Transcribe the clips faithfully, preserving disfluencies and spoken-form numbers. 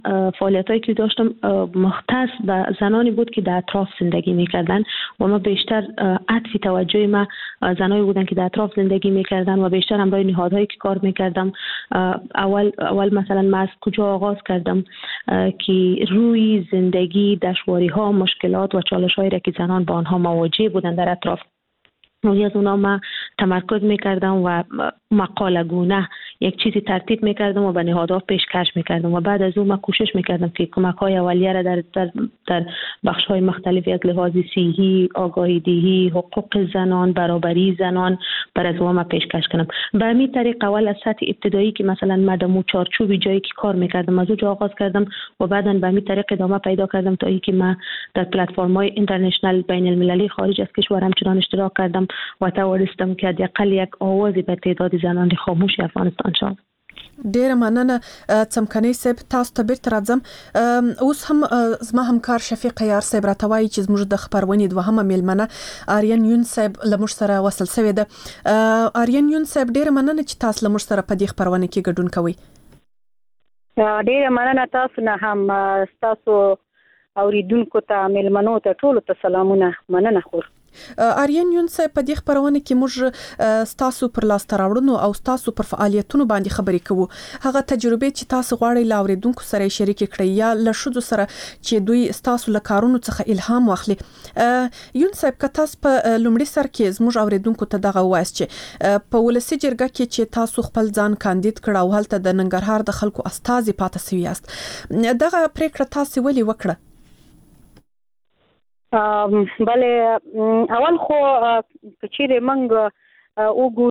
فعالیتایی که داشتم مختص به زنانی بود که در اطراف زندگی میکردن و ما بیشتر عطف توجه ما زنایی بودن که در اطراف زندگی میکردن و بیشتر هم برای نهادهایی که کار میکردم. اول اول مثلا ما از کجا آغاز کردم که روی زندگی، دشواری ها، مشکلات و چالش هایی را که زنان با آنها مواجه بودن در اطراف، روی از اونا ما تمرکز میکردم و مقاله گونه یک چیزی ترتیب میکردم و به نهادها پیشکش میکردم و بعد از اون ما کوشش میکردم که کمک های اولیه را در در, در بخش های مختلفی از لحاظ صحی، آگاهی دهی، حقوق زنان، برابری زنان بر از ما پیشکش کنم. به همین طریق اول از سطح ابتدایی که مثلا مدام چارچوبی جایی که کار میکردم از اونجا آغاز کردم و بعداً به همین طریق ادامه پیدا کردم تا اینکه ما در پلتفرم های اینترنشنال بین المللی خارج از کشور همچنان اشتراک کردم و توانستم که حداقل یک آوازی به تعداد زنان خاموش افغانستان شد. ډیره مننه څمکنۍ صاحب، تاسو ته بیرته راځم. اوس هم زما همکار شفیق یار صاحب راته وایي چې زموږ د خپرونې دوهمه میلمنه آریان یون صاحب له موږ سره وصل شوې ده. آریان یون صاحب ډیره مننه چې تاسو له موږ سره په دې خپرونه کې ګډون کوئ. ډیره مننه تاسو نه هم، تاسو اوریدونکو ته، میلمنو ته ټولو ته سلامونه. مننه. خور آریان یون صاحب، په دې خبرونه کې موږ ستاسو پر لاسته راوړنو او ستاسو پر فعالیتونو باندې خبرې کوو. هغه تجربه چې تاسو غواړئ له اوریدونکو سره شریک کړئ یا له ښځو سره چې دوی ستاسو له کارونو څخه الهام واخلي. یون صاحب، که تاسو په لومړي سر کې زموږ اوریدونکو ته دغه وایاست چې په ولسي جرګه کې چې تاسو خپل ځان کاندید کړ او هلته د ننګرهار د خلکو استازي پاتې شوي یاست، دغه پریکړه تاسو ولې وکړه؟ بله، اول خو کچېرې موږ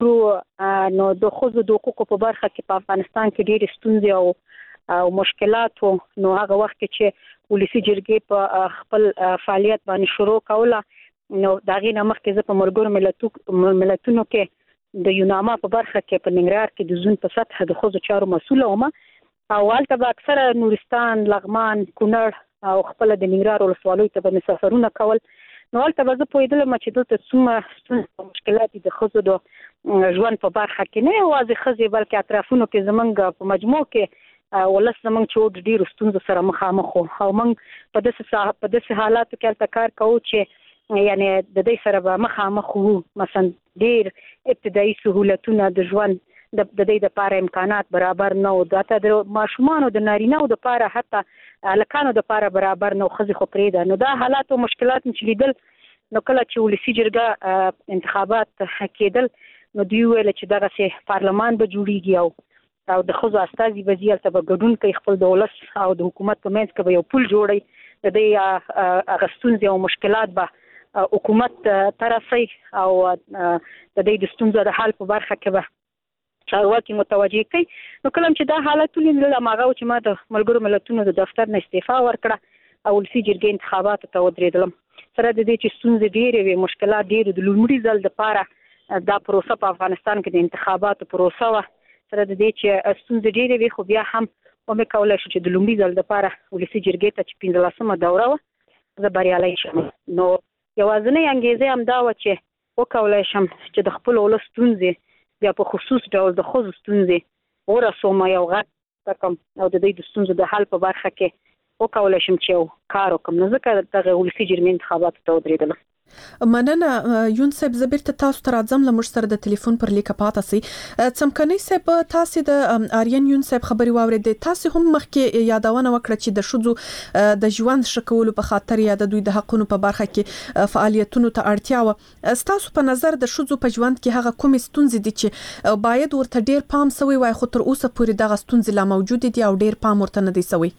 وګورو نو د ښځو د حقوقو په برخه کې په افغانستان کې ډېرې ستونزې او او مشکلات وو. نو هغه وخت کې چې ولسي جرګې په خپل فعالیت باندې شروع کوله، نو د هغې نه مخکې زه په ملګرو ملتونو کې د یوناما په برخه کې په ننګرهار کې د زون په سطح د ښځو چارو مسؤله وم او هلته به اکثره نورستان، لغمان، کونړ او خپل د ننګرهار ولسوالیو ته به سفرونه کول. نو هلته به زه پوهېدلم چې دلته څومره ستونزې او مشکلات د ښځو د ژوند په برخه کې، نه یوازې ښځې بلکې اطرافونو کې زموږ په مجموع کې ولس زموږ چې د ډېرو ستونزو سره مخامخ وو او موږ په داسې په داسې حالاتو کې هلته کار کوو چې یعنې د دې سره به مخامخ وو. مثلا ډېر ابتدایي سهولتونه د ژوند د دې لپاره امکانات برابر نه وو، حتی د ماشومانو د نارینه‌و دپاره حتی هلکانو دپاره برابر نه وو، ښځې خو پرېږده. نو دا حالات او مشکلات چې لیدل، نو کله چې ولسي جرګه انتخابات کېدل نو دوی ویل چې دغسې پارلمان به جوړېږي او او د ښځو استازي به ځي، هلته به ګډون کوي، خپل د ولس او د حکومت په منځ کې به یو پل جوړوي، د دې هغه ستونزې او مشکلات به حکومت ته رسوي او د دې د ستونزو د حل په برخه کې به چارواکي متوجه کوي. نو کله چې دا حالت ولیدل، هماغه و چې ما د ملګرو ملتونو د دفتر نه استعفا ورکړه او ولسي جرګې انتخاباتو ته ودرېدلم. سره د دې چې ستونزې ډېرې وې، مشکلات ډېر، د لومړي ځل دپاره دا پروسه په افغانستان کې د انتخاباتو پروسه وه. سره د دې چې ستونزې ډېرې وې، خو بیا هم ومې کولی شو چې د لومړي ځل دپاره ولسي جرګې ته چې پنځلسمه دوره وه زه بریالی شم. نو یوازینۍ انګېزه همدا وه چې وکولی شم چې د خپل ولس ستونزې بیا په خصوص ډول د ښځو ستونزې ورسوم، یو غږ وکړم او د دوی د ستونزو د حل په برخه کې وکولی شم چې یو کار وکړم. نو ځکه دغه ولسي جرګې انتخاباتو ته ودرېدلم. مننه یون صاحب، زه بیرته تاسو ته راځم، له موږ سره د ټلیفون پر لیکه پاته سئ. څمکنۍ صاحب، تاسې د آریان یون صاحب خبرې واورېدې. تاسې هم مخکې یادونه وکړه چې د ښځو د ژوند ښه کولو په خاطر یا د دوی د حقونو په برخه کې فعالیتونو ته اړتیا وه. ستاسو په نظر د ښځو په ژوند کې هغه کومې ستونزې دي چې باید ورته ډېر پام سوی وای خو تر اوسه پورې دغه ستونزې لا موجودې دي او ډېر پام ورته نه دی سوی؟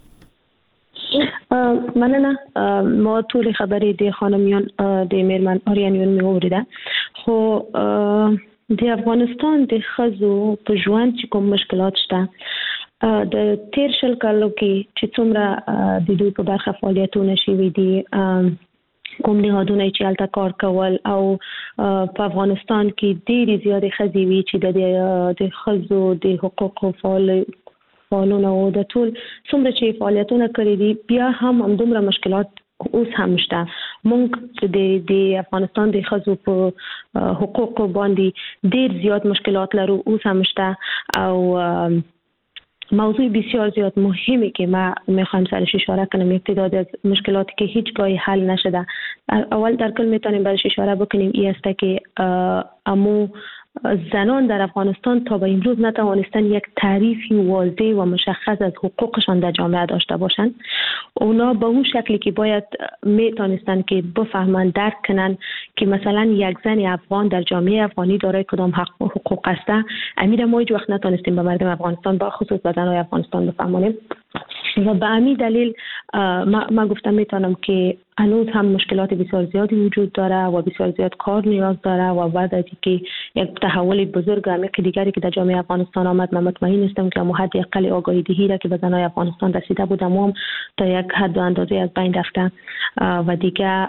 مننه. ما ټول خبرې د خانمیان د میرمن آریان یون مې واورېده، خو د افغانستان د ښځو په ژوند چې کوم مشکلات شته، د تیر شل کالو کې چې څومره د دوی په برخه فعالیتونه شوي دي، کوم نهادونه چې هلته کار کول او په افغانستان کې ډېرې زیاتې ښځې وي چې د ښځو د حقوقو فعال فعالونه او د ټول څومره چې فعالیتونه کړي دي، بیا هم همدومره مشکلات اوس هم شته. موږ د د افغانستان د ښځو په حقوقو باندې ډېر زیات مشکلات لرو، اوس هم شته او موضوع بسیار زیاد مهمی که ما میخوایم سرش اشاره کنم، یک تعداد از مشکلاتی که هیچگاهی حل نشده. اول در کل میتونیم برش اشاره بکنیم این است که امو زنان در افغانستان تا به امروز نتوانستن یک تعریفی واضح و مشخص از حقوقشان در جامعه داشته باشند. اونا به اون شکلی که باید میتونستن که بفهمن، درک کنن که مثلا یک زن افغان در جامعه افغانی دارای کدام حقوق است، امیر ما هیچ وقت نتونستیم به مردم افغانستان با خصوص به زنای افغانستان بفهمانیم. و به همین دلیل ما, ما گفتم میتونم که هنوز هم مشکلات بسیار زیادی وجود داره و بسیار زیاد کار نیاز داره و بعد از اینکه یک تحول بزرگ عمیق دیگری که در جامعه افغانستان آمد، من مطمئن هستم که مو حد اقل آگاهی دهی را که به زنای افغانستان رسیده بود هم تا یک حد و اندازه از بین رفته و دیگه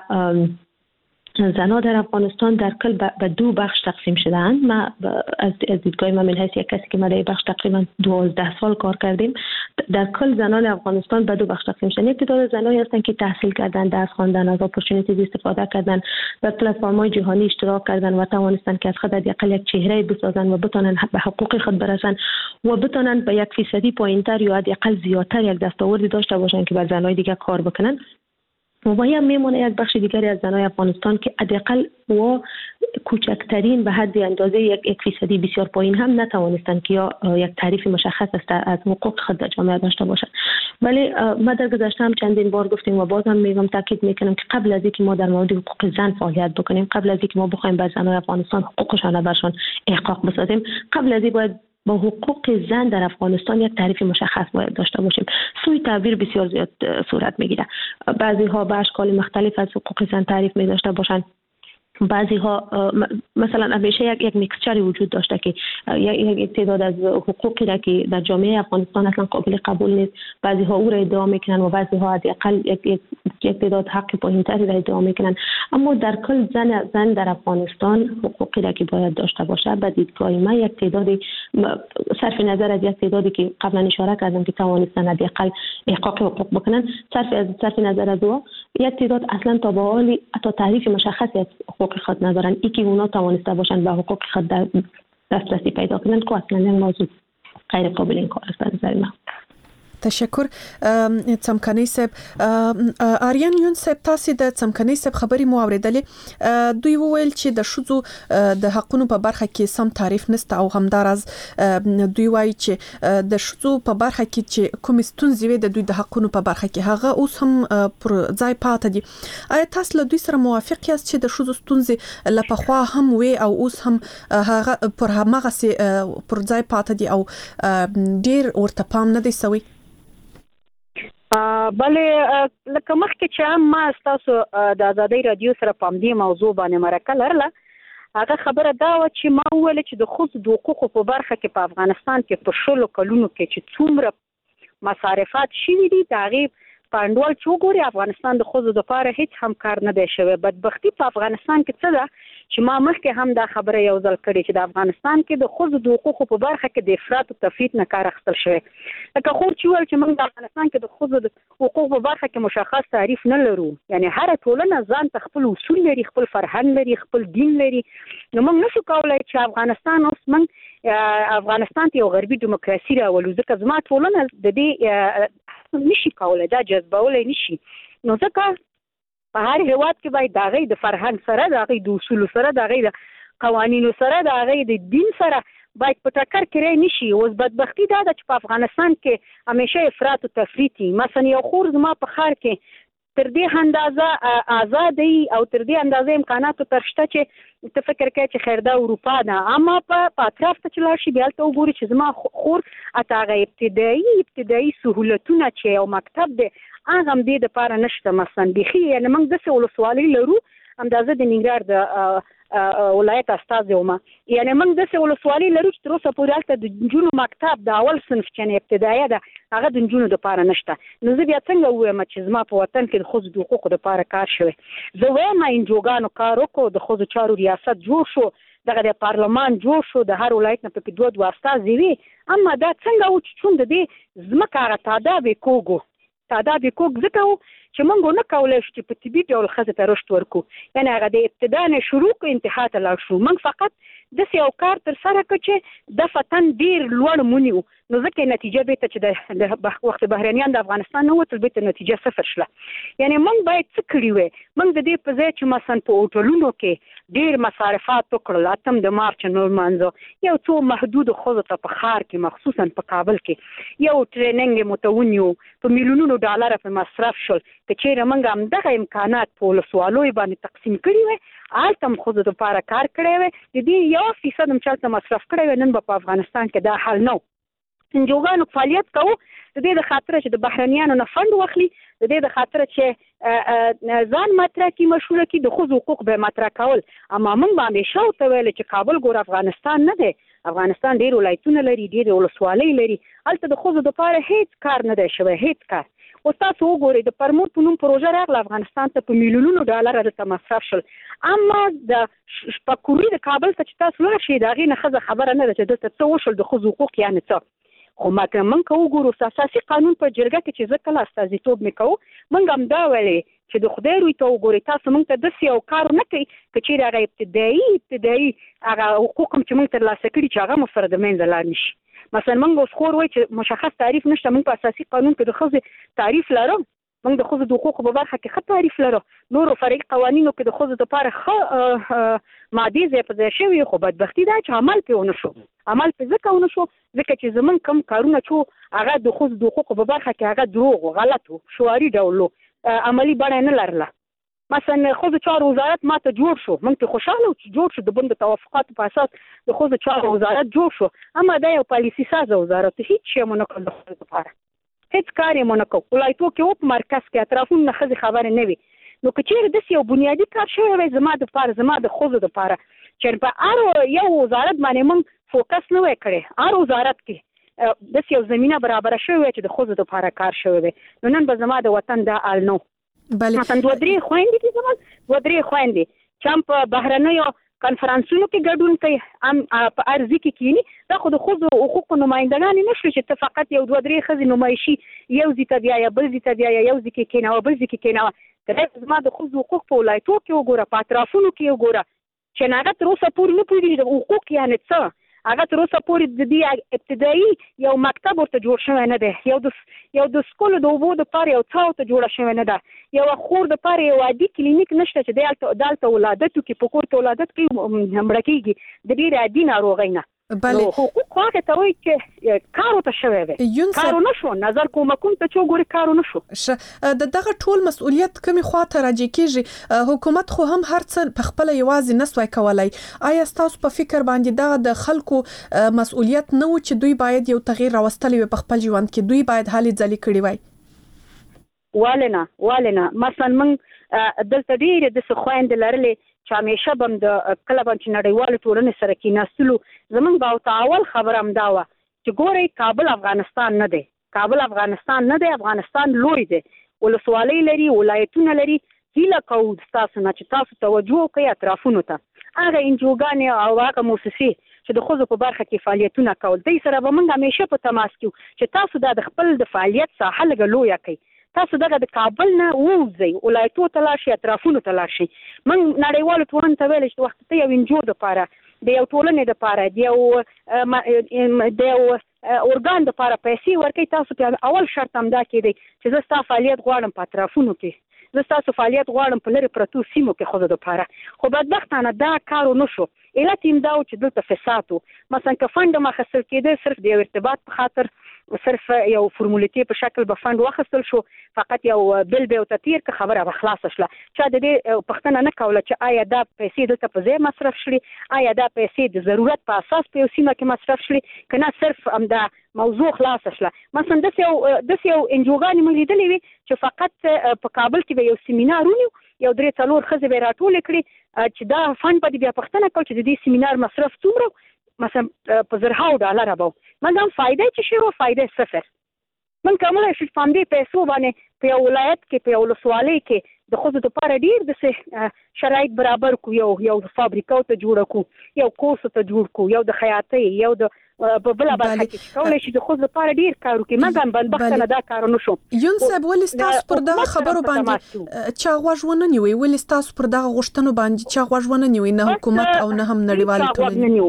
زنان در افغانستان در کل به دو بخش تقسیم شده‌اند. ما از دیدگاه من من حیث یک کسی که ما در بخش تقریبا دوازده سال کار کردیم، در کل زنان افغانستان به دو بخش تقسیم شدن. یک تعداد زنانی هستند که تحصیل کردن، درس خواندن، از اپورتونیتیز استفاده کردن، در پلتفرم‌های جهانی اشتراک کردن و توانستن که از خود حداقل یک چهره بسازن و بتونن به حقوق خود برسن و بتونن به یک فیصدی پایینتر یا حداقل زیادتر یک دستاوردی داشته باشن که بر زنای دیگه کار بکنن. و باید میمونه یک بخش دیگری از زنای افغانستان که حداقل و کوچکترین به حد اندازه یک یک فیصدی بسیار پایین هم نتوانستند که یا یک تعریف مشخص از حقوق خود در جامعه داشته باشند. ولی ما در گذشته هم چندین بار گفتیم و بازم میگم تاکید میکنم که قبل از اینکه ما در مورد حقوق زن فعالیت بکنیم، قبل از اینکه ما بخوایم بر زنای افغانستان حقوقشان برشان احقاق بسازیم، قبل از این باید با حقوق زن در افغانستان یک تعریف مشخص باید داشته باشیم. سوی تعبیر بسیار زیاد صورت میگیره. بعضی ها به اشکال مختلف از حقوق زن تعریف می داشته باشند. بعضی ها مثلا همیشه یک یک میکسچری وجود داشته که یک تعداد از حقوقی را که در جامعه افغانستان اصلا قابل قبول نیست، بعضی ها او را ادعا میکنن و بعضی ها حداقل یک یک یک تعداد حق پایینتری را ادعا میکنن. اما در کل زن زن در افغانستان حقوقی را که باید داشته باشه به دیدگاه ما یک تعدادی، صرف نظر از یک تعدادی که قبلا اشاره کردم که توانستن حداقل احقاق حقوق بکنن، صرف از صرف نظر از او یک تعداد اصلا تا به حال تا تعریف مشخصی از حقوق خود ندارن. ای که اونا توانسته باشن به حقوق خود دسترسی پیدا کنن که اصلا این موضوع غیر قابل انکار است به نظر من. تشکر. څمکنۍ صاحب، آریان یون صاحب، تاسو د څمکنۍ صاحب خبرې مو اوریدلې. دوی وویل چې د شذو د حقونو په برخه کې سم تعریف نشته او همدارز دوی وایي چې د شذو په برخه کې چې کوم ستونزې وي د دوی د حقونو په برخه کې هغه اوس هم پر ځای پاتې دي. آیا تاسو له دوی سره موافق یاست چې د شذو ستونزې له پخوا هم وي او اوس هم هغه پر هغه سي پر ځای پاتې دي او ډیر ورته پام نه دی سوی؟ بله، لکه مخکې چې هم ما ستاسو د ازادۍ رادیو سره په همدې موضوع باندې مرکه لرله، هغه خبره دا وه چې ما وویل چې د ښځو د حقوقو په برخه کې په افغانستان کې په شلو کلونو کې چې څومره مصارفات شوي دي د هغې په انډول چې وګوري افغانستان د ښځو دپاره هیڅ هم کار نه دی شوی. بدبختي په افغانستان کې څه ده چې ما مخکې هم دا خبره یو ځل کړې چې د افغانستان کې د ښځو د حقوقو په برخه کې د افراط او تفریط نه کار اخیستل شوی. لکه خور چې وویل چې موږ د افغانستان کې د ښځو د حقوقو په برخه کې مشخص تعریف نه لرو، یعنی هره ټولنه ځان ته خپل اصول لري، خپل فرهنګ لري، خپل دین لري. نو موږ نشو کولی چې افغانستان اوس موږ افغانستان ته یو غربي دیموکراسي راولو، ځکه زما ټولنه د دې نشي کولی، دا جذبولی نشي. نو ځکه په هر هیواد کې باید د هغې د فرهنګ سره، د هغې د اصولو سره، د هغې د قوانینو سره، د هغې د دین سره باید په ټکر کې رای نشي. اوس بدبختي دا ده چې په افغانستان کې همیشه افراط او تفریط وي. مثلا یو خور زما په ښار کې تر دې اندازه آزادي او تر دې اندازه امکاناتو تر شته چې ته فکر کوې چې خیر دا اروپا ده، اما په اطراف ته چې لاړ شي بیا هلته وګوري چې زما خور حتی هغه ابتدایي ابتدایي سهولتونه چې یو مکتب دی هغه هم دې دپاره نشته. مثلا بیخي یعنې موږ داسې ولسوالۍ لرو، همدازه د ننګرهار د ولایت استازی وم، یعنې موږ داسې ولسوالۍ لرو چې تر اوسه پورې هلته د نجونو مکتب د اول صنف چې ابتدایه ده هغه د نجونو دپاره نشته. نو زه بیا څنګه ووایم چې زما په وطن کې د ښځو د حقوقو دپاره کار شوی؟ زه وایم انجوګانو کار وکړو، د ښځو چارو ریاست جوړ شو، دغه د پارلمان جوړ شو، د هر ولایت نه پکې دوه دوه استازي وي. اما دا څنګه و چې چون د دې ځمکه هغه تعداد یې کوږ و، تعداد یې کوږ ځکه و چې موږ ونه کولی شو چې په طبي ډول ښځې ته رشد ورکړو، یعنې هغه د ابتدا نه شروع کړو انتها ته لاړ شو. موږ فقط د یو کار تر سره کړ چې د فتن ډیر لوړ مونیو نو ځکه نتیجه به ته چې د وخت بهرنیان د افغانستان نه وته به نتیجه صفر شله. یعنی موږ باید څه کړی وي؟ موږ د دې په ځای چې مثلا په هوټلونو کې ډیر مصارفات وکړل، اتم د مارچ نور مانځو یو څو محدود خزو ته په ښار کې مخصوصا په کابل کې یو ټریننګ متونیو په میلیونونو ډالر په مصرف شول. که چیرې موږ هم دغه امکانات په ولسوالۍ باندې تقسیم کړي وي، هلته هم ښځو دپاره کار کړی وی، د دې یو فیصد هم چلته مصرف کړی وی، نن به په افغانستان کې دا حل نه و. انجوګانو فعالیت کوو د دې د خاطره چې د بهرنیانو نه فند واخلي، د دې د خاطره چې ځان مطرح کړي، مشهوره کړي، د ښځو حقوق به مطرح کول. اما موږ به همیشه ورته ویل چې کابل ګور افغانستان نه دی، افغانستان ډېر ولایتونه لري، ډېرې ولسوالۍ لري، هلته د ښځو دپاره هېڅ کار نه دی شوی، هېڅ کار. اوس تاسو وګورئ د پرموټ په نوم پروژه راغله افغانستان ته، په میلیونونو ډالر دلته مصرف شول. اما د شپکوري د کابل ته چې تاسو لاړ شئ د هغې نه ښځه خبره نه ده چې دلته څه وشول، د ښځو حقوق یعنې څه. خو موږ که وګورو اساسي قانون په جرګه کې چې زه کله استازیتوب مې کوو، موږ هم دا ویلې چې د خدای روی ته وګورئ، تاسو موږ ته داسې یو کار نه کوي که چیرې هغه ابتدایي ابتدایي هغه حقوق هم چې موږ ترلاسه کړي چې هغه مو سره د منځه لاړ نه شي. مثلا موږ اوس خور وایي چې مشخص تعریف نشته، موږ په اساسي قانون کې د ښځې تعریف لرو، موږ د ښځو د حقوقو په برخه کې ښه تعریف لرو، نورو فرعي قوانینو کې د ښځو دپاره ښه مادې ځای په ځای شوي، خو بدبختي دا چې عمل پرې ونه شو. عمل پرې ځکه ونه شو ځکه چې زموږ کوم کارونه چې هغه د ښځو د حقوقو په برخه کې هغه دروغ و، غلط و، شعاري ډول و، عملي بڼه یې نه لرله. مثلا ښځو چارو وزارت ما ته جوړ شو، موږ پرې خوشحاله وو چې جوړ شو، د بن د توافقاتو په اساس د ښځو چارو وزارت جوړ شو، اما دا یو پالیسي سازه وزارت، هېڅ شی مو نه کړ د ښځو لپاره، هېڅ کار یې مو نه کوو. ولایتو کې و په مرکز کې اطرافونو نه ښځې خبرې نه وي. نو که چیرې داسې یو بنیادي کار شوی وی زما دپاره، زما د ښځو دپاره، چې په هر یو وزارت باندې موږ فوکس نه وی کړی، هر وزارت کې داسې یو زمینه برابره شوې وی چې د ښځو دپاره کار شوی وی، نو نن به زما د وطن دا حال نه و. مثلا دوه درې خویندې دي زما، دوه درې خویندې چې هم په بهرنیو کنفرانسونو کې ګډون کوي، هم په ارزي کې کینی، دا خو د ښځو حقوقو نمایندګانې نه شو چې ته فقط یو دوه درې ښځې نمایشي یو ځای ته بیایه، بل ځای ته بیایه، یو ځای کې کېنوه، بل ځای کې کېنوه. که زما د ښځو حقوق په ولایتو کې وګوره، په اطرافونو کې وګوره، چې هغه تر اوسه پورې نه پوهېږي د حقوق یعنې څه، هغه تر اوسه پورې د دې ابتدایي یو مکتب ورته جوړ شوی نه دی، یو د یو د سکولو د اوبو دپاره یو څا ورته جوړه شوې نه ده، یوه خور دپاره یو عادي کلینیک نشته چې دی دلته ولادت وکړي، په کور کې ولادت کوي مړه کېږي د ډېرې عادي ناروغۍ نه. نو حقوق هغه ته وایي چې کار ورته شوی وی، کار ونه شو، نظر کومکونو ته چې وګورې کار ونه شو. د دغه ټول مسؤلیت کومې خوا ته راجع کېږي؟ حکومت خو هم هر څه په خپله یوازې نه سوای کولی. آیا ستاسو په فکر باندې دغه د خلکو مسؤلیت نه و چې دوی باید یو تغییر راوستلی وي په خپل ژوند کې، دوی باید هلې ځلې کړي وای؟ ولې نه، ولې نه. مثلا موږ دلته ډېرې داسې خویندې لرلې چې همیشه به هم د کله به چې نړیوالې ټولنې سره کېناستلو، زموږ به ورته اول خبره همدا وه چې ګورئ کابل افغانستان نه دی، کابل افغانستان نه دی، افغانستان لوی دی، ولسوالۍ لري، ولایتونه لري. هیله کوو ستاسو نه چې تاسو توجه وکړئ اطرافونو ته، هغه انجوګانې او هغه موسسې چې د ښځو په برخه کې فعالیتونه کول، دوی سره به موږ همیشه په تماس کې وو چې تاسو دا د خپل د فعالیت ساحه لږه لویه کړئ، تاسو دغه د کابل نه ووځئ، ولایتو ته لاړ شئ، اطرافونو ته لاړ شئ. موږ نړیوالو ټولنو ته ویل چې وخت ته یو انجو دپاره، د یو ټولنې دپاره، د یو د یو ارګان دپاره پیسې ورکوئ، تاسو په اول شرط همدا کېدی چې زه ستا فعالیت غواړم په اطرافونو کې، زه ستاسو فعالیت غواړم په لرې پرتو سیمو کې ښځو دپاره. خو بدبختانه دا کار ونه شو. علت یې همدا و چې دلته فساد و. مثلا که فنډ هم اخیستل کېده صرف د یو ارتباط په خاطر، صرف یو فرمولیتې په شکل به فنډ واخیستل شو، فقط یو بل به ورته تېر که خبره به خلاصه شله. چا د دې پوښتنه نه کوله چې آیا دا پیسې دلته په ځای مصرف شړي، آیا دا پیسې د ضرورت په اساس په یو سیمه کې مصرف شړي که نه صرف همدا موضوع خلاصه شله. مثلا داسې یو داسې یو انجوګانې موږ لیدلې وي چې فقط په کابل کې به یو سیمینار ونیو، یو درې څلور ښځې به یې راټولې کړي چې دا فنډ به دې بیا پوښتنه کوي چې د دې سیمینار مصرف څومره، مثلا په زرهاو ډالره به و. موږ هم فایده چې شی وه، فایده صفر. موږ کولی شو په همدې پیسو باندې په یو ولایت کې، په یو ولسوالۍ کې د ښځو دپاره ډېر داسې شرایط برابر کړو، یو یو فابریکو ته جوړه کړو، یو کورسو ته جوړ کړو، یو د خیاطۍ، یو د په بل برخه کې کولای شي د خو لپاره ډیر کار وکړي مګر بدبختانه دا کار نه شو. یون صاحب ولې تاسو پر دغه خبرو باندې چا غوښونه نیوي ولې تاسو پر دغه غوښتنو باندې چا غوښونه نیوي نه حکومت او نه هم نړیوالې ټولنې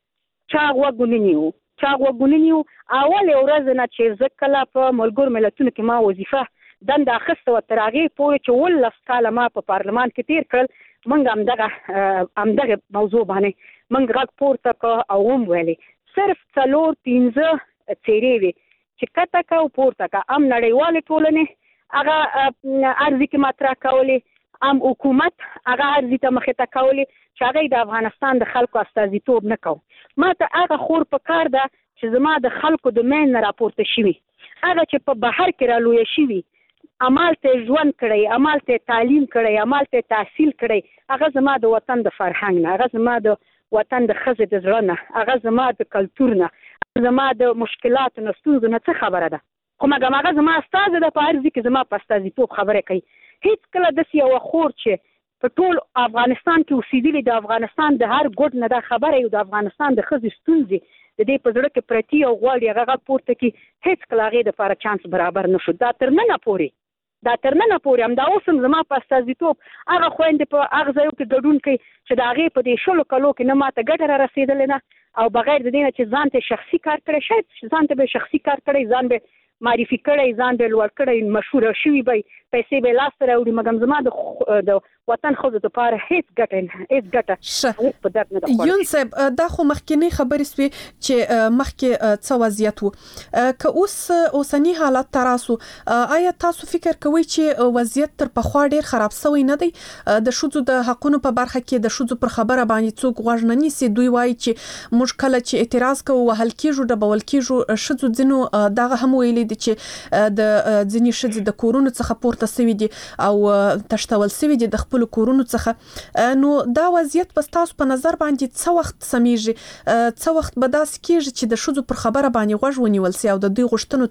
چا غوښونه نیو چا غوښونه نیو اول ورځ نه چې زکلا په ملګر ملتونو کې ما وظیفه دند اخسته و ترغه پوره چې ولس کاله ما په پارلمان کې تیر کړل منګ هم دغه هم دغه موضوع باندې منګ غږ پورته کو او هم ویلي صرف څلور پنځه چیرې وي چې کته کا او پورته کا ام نړیواله ټولنه هغه ارزي کې مطرح کولې ام حکومت هغه ارزي ته مخه تا کولې چې هغه د افغانستان د خلکو استازیتوب نه کو ما ته هغه خور په کار ده چې زما د خلکو د مین راپورته شوی هغه چې په بهر کې را لوی شوی عمل ته ژوند کړی عمل ته تعلیم کړی عمل ته تحصیل کړی هغه زما د وطن د فرهنګ نه هغه زما د وطن د خزه د زړه نه هغه زما د کلچر نه زما د مشکلاتو نه ستونزو نه څه خبره ده خو مګر هغه زما استاد د پارځي کې زما په استازیتوب خبره کوي هیڅ کله د یو خور چې په ټول افغانستان کې اوسېدلي د افغانستان د هر ګډ نه دا خبره یو د افغانستان د خزه ستونزې د دې په زړه کې پرتی او غواړي هغه پورته کې هیڅ کله هغه د لپاره چانس برابر نشو دا تر نه پوري دا تر نه پوري هم دا اوسم زما په استازیتوب هغه خويندې په هغه ځای کې ګډون کوي چې دا هغه په دې شلو کلو کې نه ماته ګټه را رسیدل نه او بغیر د دې نه چې ځان ته شخصي کار کړی شي ځان ته به شخصي کار کړی ځان به معرفي کړی ځان به لوړ کړی مشهور شوی به پیسې به لاس ته راوړي مګم زما د د وطن خو د لپاره هیڅ ګټه هیڅ ګټه په دغه نه ده یون صاحب دا خو مخکنی خبرې سوي چې مخکې څه وضعیت وو که اوس اوسنی حالت تراسو آیا تاسو فکر کوئ چې وضعیت تر پخوا ډیر خراب شوی نه دی د شوزو د حقونو په برخه کې د شوزو پر خبره باندې څوک غوږ نه نیسي دوی وایي چې موږ کله چې اعتراض کوو وهل کیږو د بول کیږو شوزو ځینو دغه هم ویلي دي چې د ځینې شوزې د کورونو څخه پورته سوي دي او تشتول سوي دي د خپل کورونو څخه نو دا وضعیت په تاسو په نظر باندې څه وخت سميږي څه وخت به داس کیږي چې د شوزو پر خبره باندې غوږ ونیول سي او د دوی غوښتنو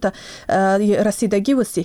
ته رسیدګي وسی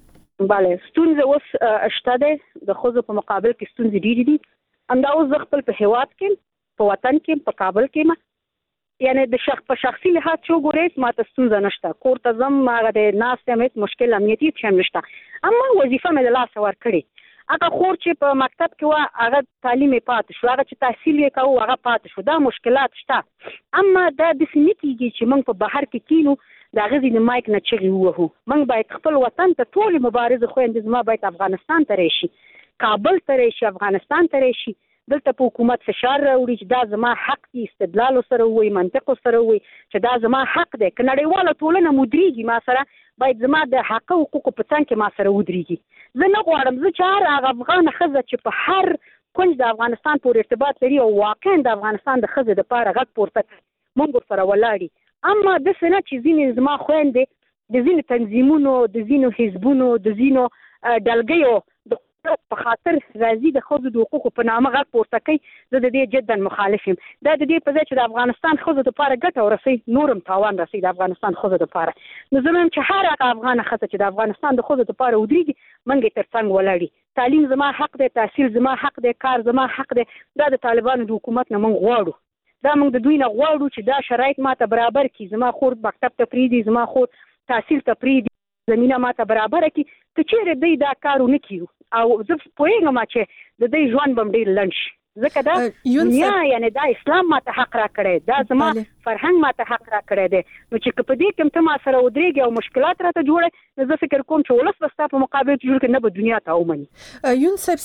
bale ستونزه اوس شته ده د خوځو په مقابل کې ستونزې ډېرې دي اندا اوس خپل په هواد کې په وطن کې په کابل کې ما یعنی د شخص په شخصي لحاظ چې ګورې ما ته ستونزه نشته کور ته زم هغه د ناس سمېت مشکل امنیتي هم نشته اما وظیفه مې د لاس ور کړې هغه خور چې په مکتب کې و هغه تعلیم پات شو هغه چې تحصیل یې کاوه هغه پات شو دا مشکلات شته اما دا د سنتیږي چې موږ په بهر کې کینو دا غزي د مایک نه چغي وو موږ باید خپل وطن ته ټول مبارزه خويندې زما باید افغانستان ته راشي کابل ته راشي افغانستان ته راشي دلته په حکومت فشار راوړي چې دا زما حق دی استدلال سره وي منطق سره وي چې دا زما حق دی کنړیواله ټولنه مدريږي ما سره باید زما د حق او حقوق په څنګ کې ما سره ودرېږي زه نه غواړم زه چې هر افغان خزه چې په هر کونج د افغانستان پورې ارتباط لري او واقعا د افغانستان د خزه د پاره غږ پورته مونږ سره ولاړی اما د سنه چې ځینې زما خويندې د ځینې تنظیمونو د ځینو حزبونو د ځینو ډلګیو د په خاطر راځي د خوځو د حقوقو په نامه غږ پورته کوي زه د دې جدا مخالف یم دا د دې په ځای چې د افغانستان خوځو لپاره ګټه ورسي نورم تاوان رسي د افغانستان خوځو لپاره نو زموږ چې هر هغه افغان خزه چې د افغانستان د خوځو لپاره ودرېږي منګي ترڅنګ ولاړی تعلیم زما حق دی تحصیل زما حق دی کار زما حق دی دا د طالبانو د حکومت نه موږ غواړو دا موږ د دوی نه غواړو چې دا شرایط ماته برابر کړي زما خور مکتب ته پریدي زما خور تحصیل ته پریدي زمينه ماته برابر کړي ته چیرې دوی دا کارونه کوي او زه پوهیږم چې د دې ژوند بم ډیر لنډ شي ځکه دا دنیا یعنی دا اسلام ماته حق را کړی دا زما فرهنګ ماته حق را کړی دی نو چې په دې کې ته ما سره ودرېږي او مشکلات راته جوړه زه فکر کوم چې ولس بستا په مقابل کې جوړ کې نه به دنیا ته ومني یون صاحب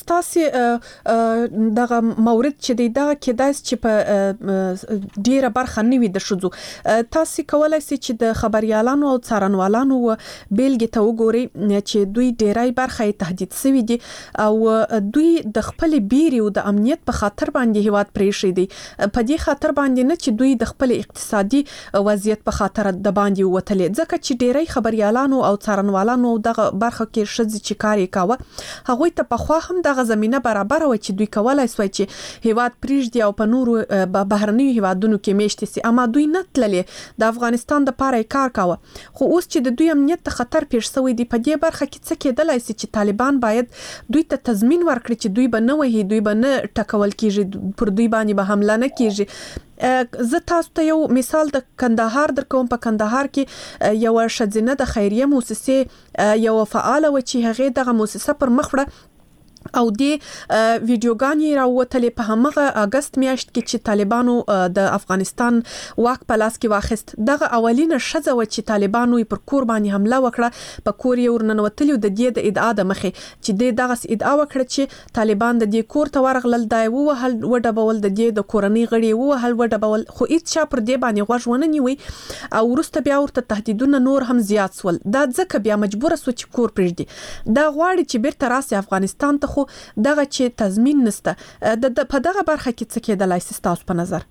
تاسو دغه مورد چې دی دا کېدای چې په ډیره برخه نیوي د شوزو تاسو کولای شئ چې د خبريالانو او څارنوالانو بیلګې ته وګورئ چې دوی ډیرای برخه تهدید شوی دي او دوی د خپل بیري او د امنیت په خاطر باندې هیواد پریښی دي په دې خاطر باندې نه چې دوی د خپل اقتصادي وضعیت په خاطر د باندې وتلې ځکه چې ډیری خبريالانو او څارنوالانو دغه برخه کې شذ چې کاری کاوه هغه ته په خوا هم دغه زمينه برابر و چې دوی کولای سوي چې هیواد پریږدي او په نورو بهرنیو هیوادونو کې میشتي سي اما دوی نه تللې د افغانستان د پاره کار کاوه خو اوس چې د دوی امنیت ته خطر پیښ شوی دی په دې برخه کې څه کېدلای سي چې طالبان باید دوی ته تضمین ورکړي چې دوی به نه وهي دوی به نه ټکول کیږي پر دوی باندې به حمله نه کیږي زه تاسو ته یو مثال د کندهار درکوم. په کندهار کې یو شذینه د خیریه مؤسسه یو فعال و چې هغه دغه مؤسسه پر مخ وړه او د ویډیوګانې راوتلې په همغه اگست میاشت کې چې طالبانو د افغانستان واک په لاس کې واخیست. دغه اولینه شذه و چې طالبانو پر کور باندې حمله وکړه، په کور یې ورننوتلی د دې د ادعا د مخې چې د دغه ادعا وکړه چې طالبان د دې کور ته ورغلل، دای وهل وډبول د دې د کورنۍ غړي وهل وډبول، خو هیڅ چا پر دې باندې غوږ ونه نیوي او ورسته بیا ورته تهدیدونه نور هم زیات سول. دا ځکه بیا مجبور سو چې کور پرېږدي. دا غواړي چې بیرته راسي افغانستان ته، خو دغه چې تضمین نشته. د په دغه برخه کې څه کېدلای شي تاسو په نظر؟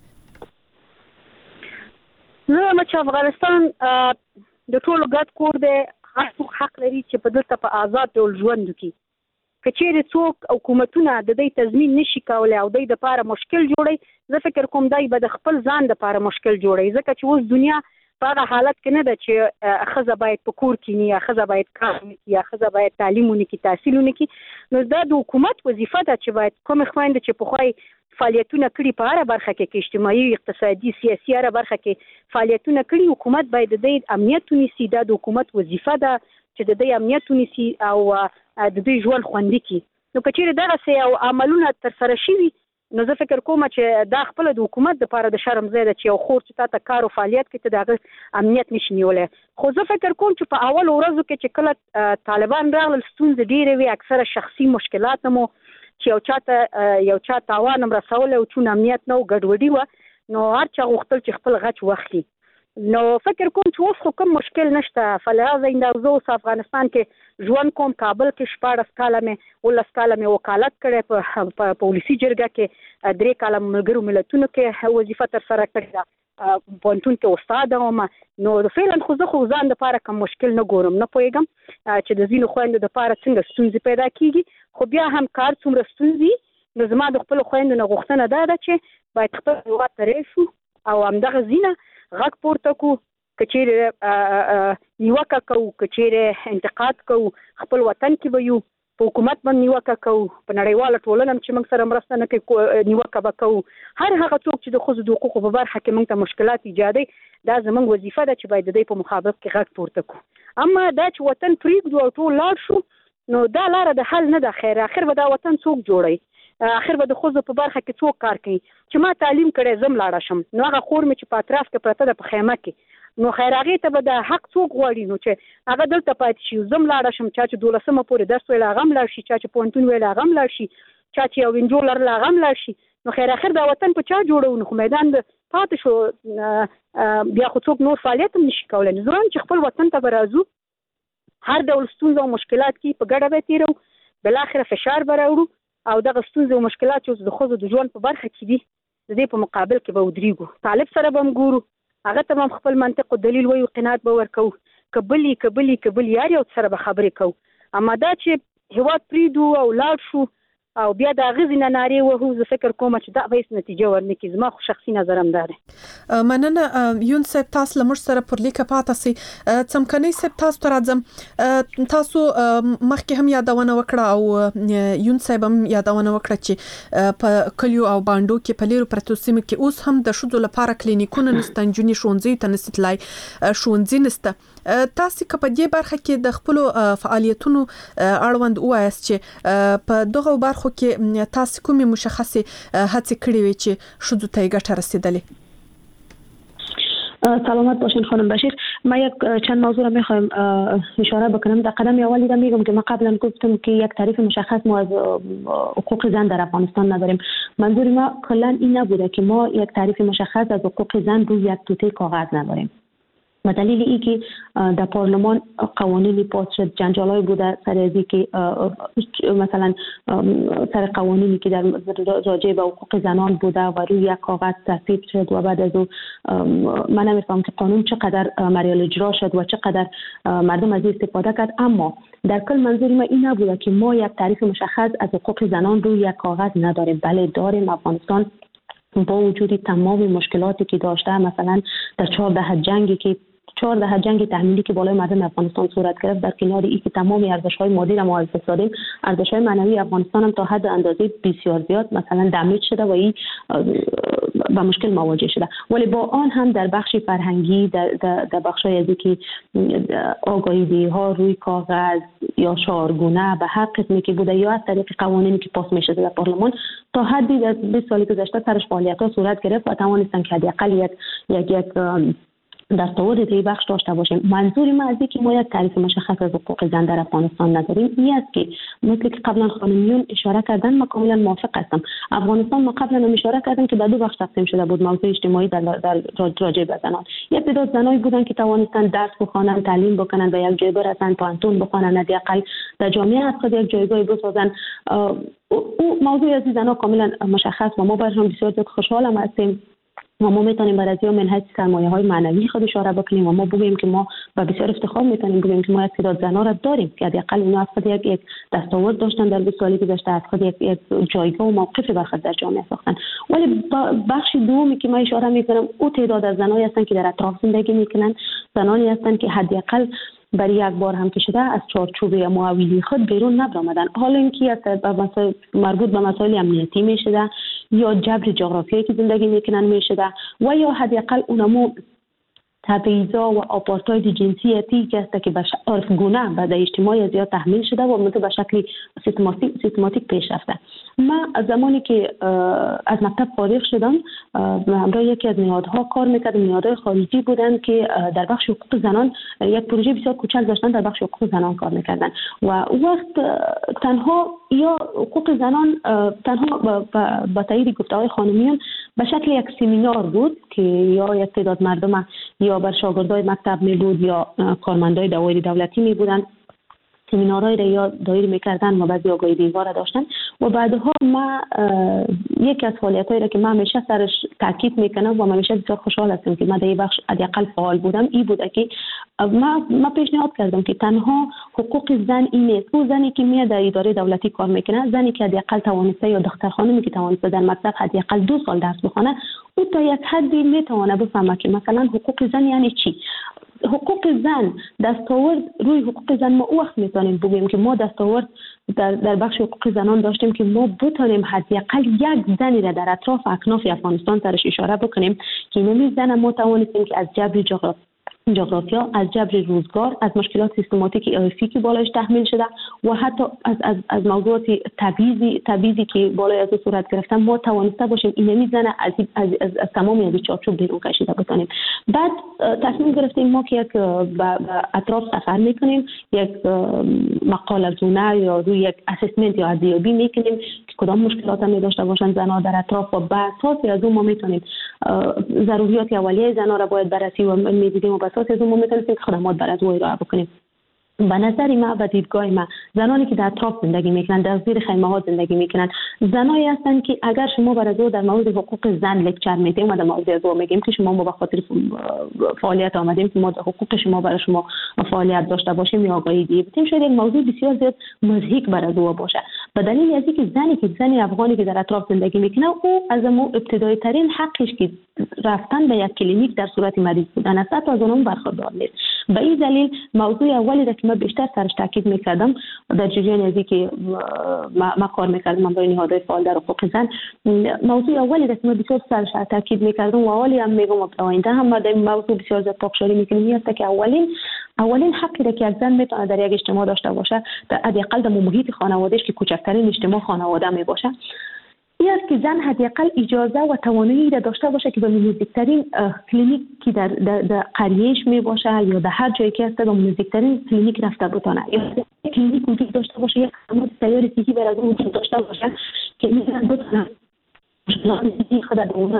نو چې افغانستان د ټولو ګډ کور دی، هر څوک حق لري چې په دلته په آزاد ډول ژوند وکړي. که چیرې څوک حکومتونه د دې تضمین نشي کولای او د دې لپاره مشکل جوړي، زه فکر کوم دای به د خپل ځان لپاره مشکل جوړي، ځکه چې اوس دنیا په هغه حالت کې نه ده چې ښځه باید په کور کې نه، یا ښځه باید کار وکړي، یا ښځه باید تعلیم وکړي، تحصیل وکړي. نو دا د حکومت وظیفه ده چې باید کوم خويند چې په خوای فعالیتونه کړي په هر برخه کې، اجتماعي، اقتصادي، سیاسي هر برخه کې فعالیتونه کړي، حکومت باید د امنیت ونیسي. دا د حکومت وظیفه ده چې د دې امنیت ونیسي او د دې ژوند خوندي کړي. نو کچېره دغه سه او عملونه تر سره شي، نو زه فکر کوم چې دا خپل د حکومت لپاره د شرم ځای ده چې یو خور چې تاسو کار او فعالیت کوي ته دغه امنیت نشي نیولای. خو زه فکر کوم چې په اول ورځو کې چې کله طالبان راغلل ستونزې ډېرې وي، اکثره شخصي مشکلات مو چې یو چاته یو چا تاوان رسول او چون امنیت نو ګډوډي و، نو هر چا غوښتل چې خپل غچ واخلي. نو فکر کوم چې اوس کوم مشکل نشته. فلهذا اندازو افغانستان کې ژوند کوم، کابل کې شپاړس کاله مې ولس کاله مې وکالت کړی، په پولیسي جرګه کې درې کاله ملګرو ملتونو کې وظیفه تر سره کړې ده، پوهنتون کې استاد وم. نو فعلا خو زه خو ځان لپاره کوم مشکل نه ګورم، نه پوهېږم چې د ځینو خویندو لپاره څنګه ستونزې پیدا کیږي. خو بیا هم کار څومره ستونزې، نو زما د خپل خویندو نه غوښتنه دا ده چې باید خپل هېواد ته راشو او همدغه ځینه غږ پورته کو، کچېره نیوکه کوو، کچېره انتقاد کوو، خپل وطن کې به یو په حکومت باندې نیوکه کوو، په نړیواله ټولنه چې موږ سره مرسته نه کوي نیوکه به کوو. هر هغه څوک چې د ښځو د حقوقو په برخه کې موږ ته مشکلات ایجادوي، دا زموږ وظیفه ده چې باید د دې په مخابق کې غږ پورته کړو. اما دا چې وطن پرېږدو او ټول لاړ شو، نو دا لاره د حل نه ده. خیر اخر به دا وطن څوک جوړوي؟ اخر به د ښځو په برخه کې څوک کار کوي؟ چې ما تعلیم کړی زم لاړه شم، نو هغه خور مې چې په اطراف کې پرته ده په خیمه کې، نو خیر هغې ته به د حق څوک غواړي؟ نو چې هغه دلته پاتې شي، زم لاړه شم، چا چې دولسمه پورې درس ویل هغه هم لاړ شي، چا چې پوهنتون ویل هغه هم لاړ شي، چا چې یو انجو لرل هغه هم لاړ شي. نو خیر اخر دا وطن په چا جوړو؟ نو خو میدان د پاتې شو، بیا خو څوک نور فعالیت هم نشي کولی. ضروري چې خپل وطن ته به راځو، هر ډول ستونزه او مشکلات کې په ګډه به تېرو، بالاخره فشار به راوړو او دغه ستونزې او مشکلات چې د ښځو د ژوند په برخه کې دي، د دې په مقابل کې به ودرېږو. طالب سره به هم ګورو، هغه ته به هم خپل منطق او دلیل وایو، قناعت به ورکوو، که بل یې که بل یې که بل یار یو سره به خبرې کوو. اما دا چې هېواد پرېږدو او لاړ شو او بیا د هغې نه نارې وهو، زه فکر کوم چې دا به هېڅ نتیجه ورنه کړي. زما خو شخصي نظر هم دا دی. مننه یون صاحب، تاسو له موږ سره پر لیکه پاتې سئ. څمکنۍ صاحب تاسو ته راځم. تاسو مخکې هم یادونه وکړه او یون صاحب هم یادونه وکړه چې په کلیو او بانډو کې په لیرو پرتو سیمو کې اوس هم د ښځو لپاره کلینیکونه نشته، نجونې ښوونځیو ته نشي تللی، ښوونځي نشته. تاسو که په دې برخه کې د خپلو فعالیتونو اړوند ووایاست چې په دغه برخو کې تاسو کومې مشخصې هڅې کړې وي چې ښځو ته یې ګټه رسیدلې؟ سلامت باشین خانم بشیر. من یک چند موضوع را میخوایم اشاره بکنم. در قدم اولی را میگم که من قبلا گفتم که یک تعریف مشخص ما از حقوق زن در افغانستان نداریم. منظور ما کلا این نبوده که ما یک تعریف مشخص از حقوق زن روی یک توته کاغذ نداریم. و دلیل ای که در پارلمان قوانینی پاس شد، جنجالای بوده سر ازی که مثلا سر قوانینی که در راجع به حقوق زنان بوده و روی یک کاغذ تصویب شد و بعد از او من نمیفهم که قانون چقدر مریال اجرا شد و چقدر مردم از استفاده کرد. اما در کل منظور ما این نبوده که ما یک تعریف مشخص از حقوق زنان روی یک کاغذ نداریم. بله داریم. افغانستان با وجود تمام مشکلاتی که داشته، مثلا در چهارده جنگی که چهار دهه جنگ تحمیلی که بالای مردم افغانستان صورت گرفت، در کنار اینکه تمام ارزش‌های مادی را ما از دست دادیم، ارزش‌های معنوی افغانستان هم تا حد اندازه بسیار زیاد مثلا دمیج شده و این با مشکل مواجه شده. ولی با آن هم در بخش فرهنگی، در در, در بخش‌های از که آگاهی ها روی کاغذ یا شعارگونه به هر قسمی که بوده یا از طریق قوانینی که پاس می‌شده در پارلمان، تا حدی در بیست سال گذشته سرش فعالیت‌ها صورت گرفت و توانستن که حداقل یک یک یک دستاورد در بخش داشته باشیم. منظور ما از اینکه ما یک تعریف مشخص از حقوق زن در افغانستان نداریم این است که مثل که قبلا خانمیون اشاره کردن، ما کاملا موافق هستم. افغانستان ما قبلا هم اشاره کردیم که در دو بخش تقسیم شده بود موضوع اجتماعی در در راجع به زنان. یک تعداد زنایی بودن که توانستن درس بخوانند، تعلیم بکنند و یک جای برسند، پانتون بخوانند، حداقل در جامعه از خود یک جایگاهی بسازند. او موضوع از زنان کاملا مشخص و ما برشون بسیار خوشحالم هستیم. و ما میتونیم بر از یا من حیث سرمایه های معنوی خود اشاره بکنیم و ما بگوییم که ما با بسیار افتخار میتونیم بگوییم که ما یک تعداد زن‌ها را داریم که حداقل اینا از خود یک یک دستاورد داشتن در بیست سالی گذشته، از خود یک یک جایگاه و موقف بر خود در جامعه ساختن. ولی بخش دومی که ما اشاره میکنم او تعداد از زنایی هستند که در اطراف زندگی میکنن، زنانی هستند که حداقل برای یک بار هم که شده از چارچوب معاویلی خود بیرون نبرآمدن. حالا اینکه از مربوط به مسائل امنیتی میشده یا جبر جغرافیایی که زندگی میکنن میشده و یا حداقل اونمو تبعیضا و آپارتاید جنسیتی که است که به عرفگونه به در اجتماع زیاد تحمیل شده و منتها به شکل سیستماتیک سیستماتیک پیش رفته. من از زمانی که از مکتب فارغ شدم همراه یکی از نهادها کار میکردم، نهادهای خارجی بودن که در بخش حقوق زنان یک پروژه بسیار کوچک داشتن، در بخش حقوق زنان کار میکردن و وقت تنها یا حقوق زنان تنها با تایید گفته‌های خانمیان به شکل یک سمینار بود که یا یک تعداد مردم یا بر شاگردای مکتب می بود یا کارمندای دوایر دولتی می بودن، سمینارهای را یا دایر میکردن و بعضی آگاهی دیوار داشتن و بعدها ما یکی از فعالیتایی را که من همیشه سرش تاکید میکنم و من همیشه بسیار خوشحال هستم که من در این بخش حداقل فعال بودم، این بوده که ما ما پیشنهاد کردم که تنها حقوق زن این نیست. او زنی که میاد در اداره دولتی کار میکنه، زنی که حداقل توانسته یا دختر خانمی که توانسته در مکتب حداقل دو سال درس بخونه، او تا یک حدی میتونه بفهمه که مثلا حقوق زن یعنی چی. حقوق زن دستاورد روی حقوق زن ما او وقت میتونیم بگیم که ما دستاورد در در بخش حقوق زنان داشتیم که ما بتونیم حداقل یک زنی را در اطراف اکناف افغانستان سرش اشاره بکنیم که نمی زن ما توانستیم که از جبر جغرافی جغرافیا، از جبر روزگار، از مشکلات سیستماتیک ارثی که بالایش تحمیل شده و حتی از از از موضوعات تبعیضی تبعیضی که بالای از صورت گرفتن ما توانسته باشیم این میزنه از از از, از تمام از چارچوب بیرون کشیده بتونیم. بعد تصمیم گرفتیم ما که یک به اطراف سفر میکنیم، یک مقاله زونه یا روی یک اسسمنت یا ارزیابی میکنیم که کدام مشکلات می داشته باشن زنها در اطراف و به اساس از اون ما میتونیم ضروریات اولیه زنها را باید بررسی و میدیدیم و اساس از اون ما میتونیم که خدمات برای او ارائه بکنیم. به نظر ما و دیدگاه ما زنانی که در اطراف زندگی میکنن، در زیر خیمه ها زندگی میکنن، زنایی هستند که اگر شما برای او در مورد حقوق زن لکچر میدیم و در مورد از او میگیم که شما ما به خاطر فعالیت آمدیم که ما حقوق شما برای شما فعالیت داشته باشیم یا آگاهی دیدیم، شاید یک موضوع بسیار زیاد مضحک برای او باشه. به دلیل از اینکه زنی که زنی افغانی که در اطراف زندگی میکنه او از مو ابتدایی ترین حقش که رفتن به یک کلینیک در صورت مریض بودن است تا از اون برخوردار نیست. به این دلیل موضوع اولی که من بیشتر سرش تاکید میکردم در جریان از اینکه ما, ما کار میکردم من برای نهادهای فعال در حقوق زن، موضوع اولی که من بسیار سرش تاکید میکردم و اولی هم میگم و آینده هم ما در موضوع بسیار زیاد پاکشاری میکنیم است که اولین اولین حقی که یک زن میتونه در یک اجتماع داشته باشه در حداقل در محیط خانواده‌اش که کوچکترین اجتماع خانواده می باشه، این است که زن حداقل اجازه و توانایی را داشته باشه که به نزدیکترین کلینیک که در در, در قریه‌اش می باشه یا در هر جایی که هست به نزدیکترین کلینیک رفته بتونه، یا کلینیک وجود داشته باشه، یک خدمات سیار صحی برای اون وجود داشته باشه که میتونن بتونن خود در اون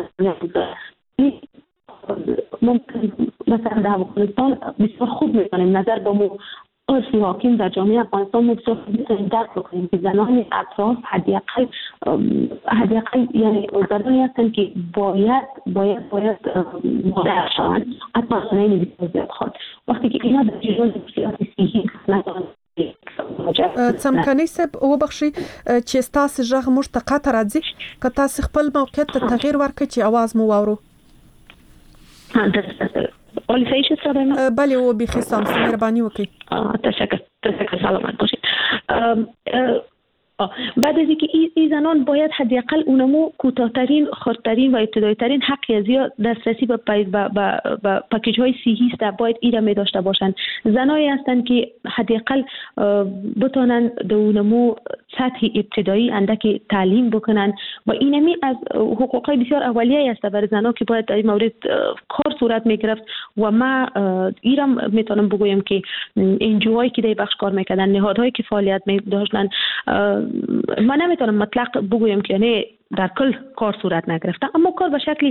ممکن مثلا در افغانستان بسیار خوب میتونیم نظر به مو عرفی حاکم در جامعه افغانستان بسیار خوب میتونیم درک بکنیم که زنان اطراف حداقل حداقل یعنی زنانی هستند که باید باید باید مادر شوند حتی سنین بسیار زیاد خواهد وقتی که اینا در جریان بسیار صحی ندارن. څمکني صاحب وبخشي چې تاسو ژغ موږ ته قطع راځي که تاسو خپل موقعیت ته تغیر ورکړئ چې اواز مو واورو. سوالی صحیح شد صدای من؟ بله و بخیر سامسون مهربانی وکړئ. تشکر تشکر سلامت باشید. بعد از اینکه این ای زنان باید حداقل اونمو کوتاه‌ترین، خردترین و ابتدایی‌ترین حق ازی دسترسی به به پکیج های صحی است باید ایرا می داشته باشن. زنایی هستند که حداقل بتونن در اونمو سطح ابتدایی اندک تعلیم بکنن و اینمی از حقوقای بسیار اولیه است برای زنان که باید در این مورد کار صورت میگرفت و ما ایرا میتونم بگویم که انجوهایی که در بخش کار میکردن، نهادهایی که فعالیت می داشتن، من نمیتونم مطلق بگویم که نه در کل کار صورت نگرفته، اما کار به شکلی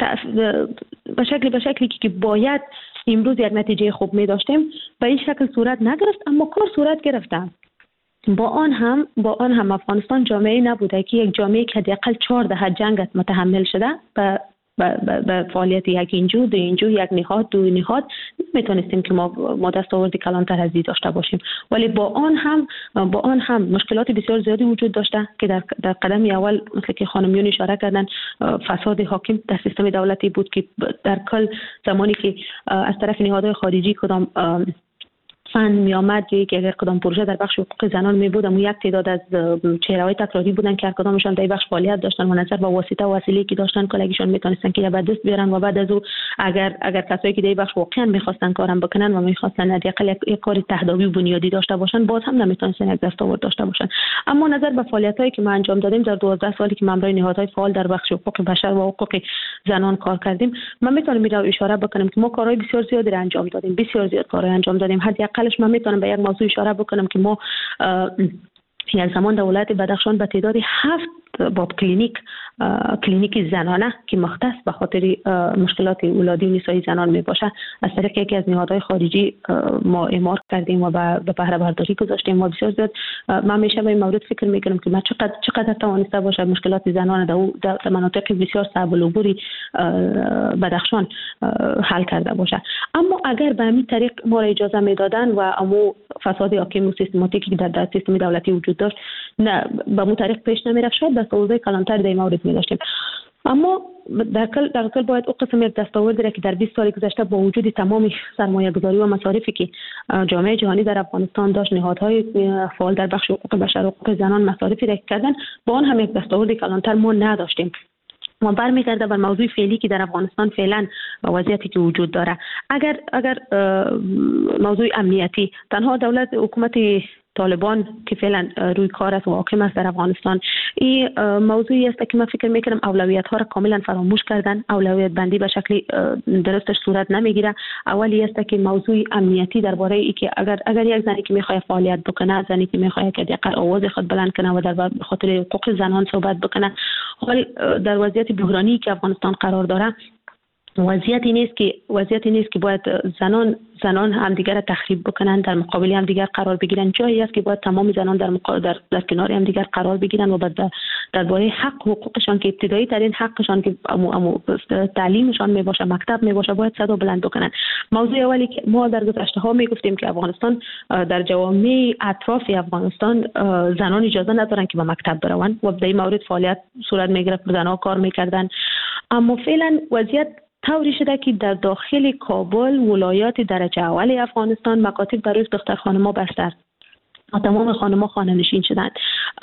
به شکلی به شکلی که باید امروز یک نتیجه خوب می داشتیم به این شکل صورت نگرفت، اما کار صورت گرفته. با آن هم با آن هم افغانستان جامعه نبوده که یک جامعه که حداقل چهار دهه جنگ متحمل شده به به فعالیت یک اینجو دو اینجو یک نهاد دو نهاد میتونستیم که ما ما دستاورد کلانتر از داشته باشیم، ولی با آن هم با آن هم مشکلات بسیار زیادی وجود داشته که در در قدم اول مثل که خانمیون اشاره کردن فساد حاکم در سیستم دولتی بود که در کل زمانی که از طرف نهادهای خارجی کدام فند می آمد یا که اگر کدام پروژه در بخش حقوق زنان می بود، اما یک تعداد از چهره‌های تکراری بودن که هر کدامشان در بخش فعالیت داشتن و نظر به واسطه و وسیله‌ای که داشتن کلاگیشون میتونستن که به دست بیارن و بعد از او اگر اگر کسایی که در بخش واقعا میخواستن کارم بکنن و میخواستن حداقل یک, یک کار تهداوی بنیادی داشته باشن، باز هم نمیتونستن یک دستاورد داشته باشن. اما نظر به فعالیت‌هایی که ما انجام دادیم در دوازده سالی که مامورای نهادهای فعال در بخش حقوق بشر و حقوق زنان کار کردیم، من میتونم اینو اشاره بکنم که ما کارهای بسیار زیادی را انجام دادیم، بسیار زیاد کارهای انجام دادیم. حداقلش من میتونم به یک موضوع اشاره بکنم که ما یک زمان در ولایت بدخشان به تعداد هفت باب کلینیک کلینیک زنانه که مختص به خاطر مشکلات اولادی و نسایی زنان می باشه از طریق یکی از نهادهای خارجی ما اعمار کردیم و به بهره برداری گذاشتیم و بسیار زیاد من همیشه به این مورد فکر میکنم که ما چقدر چقدر توانسته باشه مشکلات زنان در در مناطق بسیار صعب العبوری بدخشان حل کرده باشه. اما اگر به همین طریق ما را اجازه میدادن و امو فساد حاکم و سیستماتیکی در, در سیستم دولتی وجود داشت، نه به مو طریق پیش نمیرفت، شاید دستاوردهای کلانتر در این مورد می داشتیم. اما در کل در کل باید او قسم یک دستاورد را که در بیست سال گذشته با وجود تمام سرمایه گذاری و مصارفی که جامعه جهانی در افغانستان داشت، نهادهای فعال در بخش حقوق بشر و حقوق زنان مصارفی را کردن، با آن هم یک دستاورد کلانتر ما نداشتیم. ما برمیگرده بر موضوع فعلی که در افغانستان فعلا وضعیتی که وجود داره. اگر اگر موضوع امنیتی، تنها دولت حکومت طالبان که فعلا روی کار است و حاکم است در افغانستان، این موضوعی است که من فکر میکنم اولویت ها را کاملا فراموش کردن. اولویت بندی به شکلی درستش صورت نمیگیره. اولی است که موضوع امنیتی درباره ای که اگر اگر یک زنی که میخواد فعالیت بکنه، زنی که میخواد که دقیق آواز خود بلند کنه و در خاطر حقوق زنان صحبت بکنه، حالی در وضعیت بحرانی که افغانستان قرار داره، وضعیتی نیست که وضعیتی نیست که باید زنان زنان همدیگر را تخریب بکنن، در مقابل همدیگر قرار بگیرن. جایی است که باید تمام زنان در در, در کنار همدیگر قرار بگیرن و بعد درباره حق حقوقشان که ابتدایی ترین حقشان که امو امو تعلیمشان می باشه، مکتب می باشه، باید صدا بلند بکنن. موضوع اولی که ما در گذشته ها می گفتیم که افغانستان در جوامع اطراف افغانستان زنان اجازه ندارن که به مکتب بروند و در این مورد فعالیت صورت می گرفت، زنها کار میکردن. اما فعلا وضعیت طوری شده که در داخل کابل ولایات درجه اول افغانستان مکاتب برای دختر خانم‌ها بسته، تمام خانم‌ها خانه نشین شدند،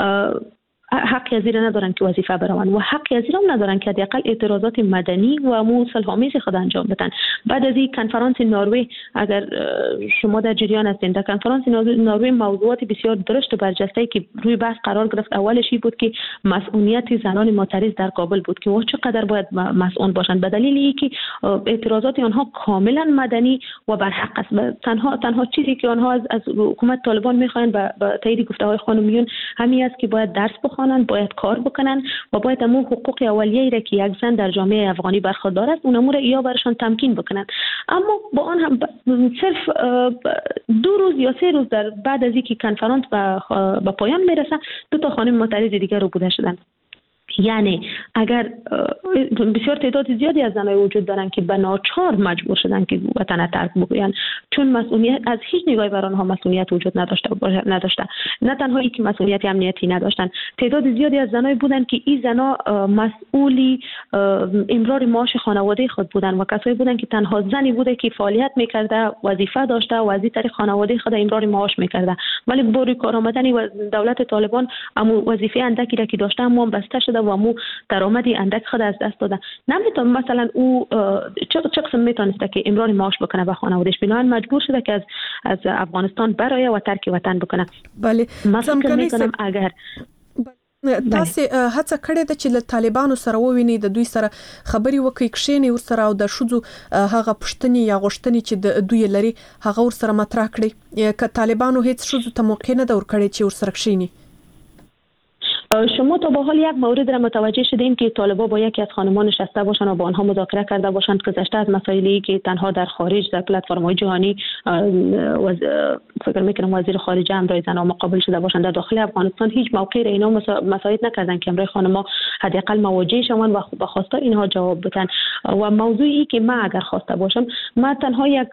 حق از این ندارن که وظیفه بروند و حق از این ندارن که حداقل اعتراضات مدنی و مصالحه‌آمیز خود انجام بدن. بعد از این کنفرانس نروژ، اگر شما در جریان هستین، در کنفرانس نروژ موضوعات بسیار درشت و برجسته که روی بحث قرار گرفت، اولش این بود که مسئولیت زنان معترض در کابل بود که چقدر باید مسئول باشند، به دلیل اینکه اعتراضات آنها کاملا مدنی و بر حق است. تنها تنها چیزی که آنها از, از حکومت طالبان می‌خواهند به تایید گفته‌های خانمیون همین است که باید درس بخوانند، باید کار بکنن و باید امور حقوق اولیه‌ای را که یک زن در جامعه افغانی برخوردار است اون امور یا برشان تمکین بکنن. اما با آن هم صرف دو روز یا سه روز در بعد از اینکه کنفرانس به پایان میرسه، دو تا خانم معترض دیگر رو بوده شدن. یعنی اگر بسیار تعداد زیادی از زنای وجود دارن که به ناچار مجبور شدن که وطن ترک بگوین، چون مسئولیت از هیچ نگاهی بر آنها مسئولیت وجود نداشته نداشته نه تنها اینکه مسئولیت امنیتی نداشتن، تعداد زیادی از زنای بودن که این زنا مسئولی امرار معاش خانواده خود بودن و کسایی بودن که تنها زنی بوده که فعالیت میکرده، وظیفه داشته و از این طریق خانواده خود امرار معاش میکرده، ولی با روی کار آمدن دولت طالبان امو وظیفه اندکی را که داشته اما بسته شده و امو درآمدی اندک خود از دست داده. نمیتونه مثلا او چه چه قسم میتونسته که امرار معاش بکنه به خانوادهش، بنابراین مجبور شده که از از افغانستان برای و ترک وطن بکنه. بله مثلا میتونم اگر تاسو هڅه کړې ده چې له طالبانو سره وویني، د دوی سره خبري وکړي، کښینی ور سره او د شذو هغه پښتني یا غوښتنې چې د دوی لري هغه ور سره مطرح کړي، که طالبانو هیڅ شذو ته موقع نه دور کړي چې ور سره کښینی. شما تا به حال یک مورد را متوجه شدین که طالبان با یکی از خانمان نشسته باشند و با آنها مذاکره کرده باشند، گذشته از مسائلی که تنها در خارج در پلتفرم‌های جهانی وز... فکر میکنم وزیر خارجه امرای زنها مقابل شده باشند، در داخل افغانستان هیچ موقعی را اینا مساعد نکردن که امرای خانم‌ها حداقل مواجه شوند و به خواسته اینها جواب بدن. و موضوعی که من اگر خواسته باشم، من تنها یک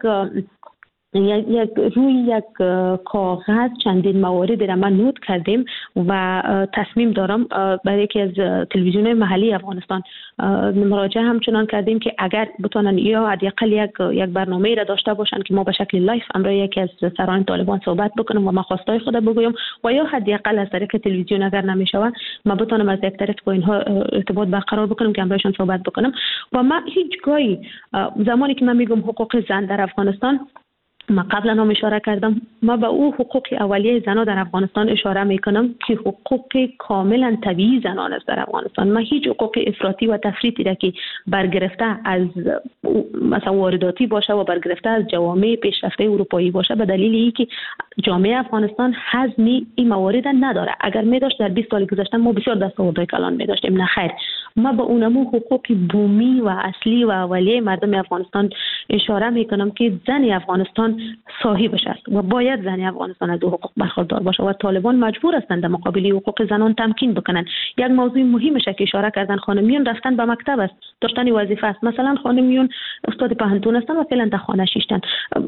یک روی یک کاغذ چندین موارد را من نوت کردیم و تصمیم دارم برای یکی از تلویزیون محلی افغانستان مراجعه همچنان کردیم که اگر بتونن یا حداقل یک یک برنامه را داشته باشن که ما به شکل لایف امروز یکی از سران طالبان صحبت بکنم و ما خواستای خود بگویم، و یا حداقل از طریق تلویزیون اگر نمیشود ما بتونم از یک طرف با اینها ارتباط برقرار بکنم که امروزشان صحبت بکنم. و ما هیچگاهی زمانی که من میگم حقوق زن در افغانستان، ما قبلا هم اشاره کردم، ما به او حقوق اولیه زنان در افغانستان اشاره میکنم که حقوق کاملا طبیعی زنان است در افغانستان. ما هیچ حقوق افراطی و تفریطی را که برگرفته از مثلا وارداتی باشه و برگرفته از جوامع پیشرفته اروپایی باشه به دلیل اینکه جامعه افغانستان حزمی این موارد نداره. اگر می داشت در بیست سال گذشته ما بسیار دستاوردهای کلان می داشتیم. نه خیر، ما به اونمو حقوق بومی و اصلی و اولیه مردم افغانستان اشاره میکنم که زن افغانستان صاحبش است و باید زن افغانستان از حقوق برخوردار باشه و طالبان مجبور هستند در مقابل حقوق زنان تمکین بکنن. یک موضوع مهمش که اشاره کردن، خانمیون رفتن به مکتب است، داشتن وظیفه است. مثلا خانمیون استاد پهنتون هستن و فعلا در خانه شیشتن،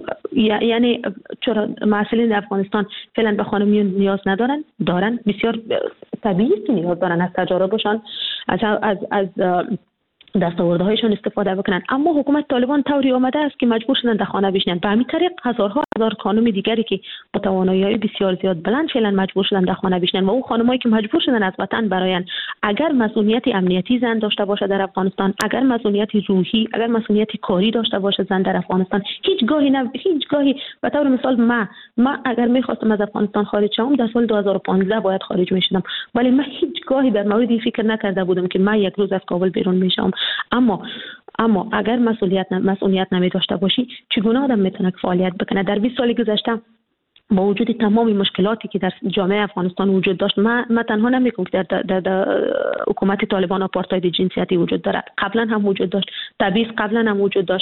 یعنی چرا مسئولین افغانستان فعلا به خانمیون نیاز ندارن؟ دارن، بسیار طبیعی است نیاز دارن از تجاربشان، از از از دستاوردهایشان استفاده بکنن. اما حکومت طالبان طوری آمده است که مجبور شدن در خانه بشینن. به همین طریق هزارها هزار خانم دیگری که با توانایی‌های بسیار زیاد بلند فعلا مجبور شدن در خانه بشینن و اون خانمایی که مجبور شدن از وطن براین، اگر مسئولیت امنیتی زن داشته باشه در افغانستان، اگر مسئولیت روحی، اگر مسئولیت کاری داشته باشه زن در افغانستان، هیچ گاهی نه هیچ گاهی به طور مثال ما ما اگر می‌خواستم از افغانستان خارج شوم در سال دو هزار و پانزده باید خارج می‌شدم، ولی من هیچ گاهی در موردی فکر نکرده بودم که من یک روز از کابل بیرون میشم. اما اما اگر مسئولیت مسئولیت نمی داشته باشی چگونه آدم میتونه فعالیت بکنه؟ در بیست سال گذشته با وجود تمام مشکلاتی که در جامعه افغانستان وجود داشت، ما ما تنها نمیگم که در, در, در حکومت طالبان آپارتاید جنسیتی وجود داره، قبلا هم وجود داشت، تبعیض قبلا هم وجود داشت،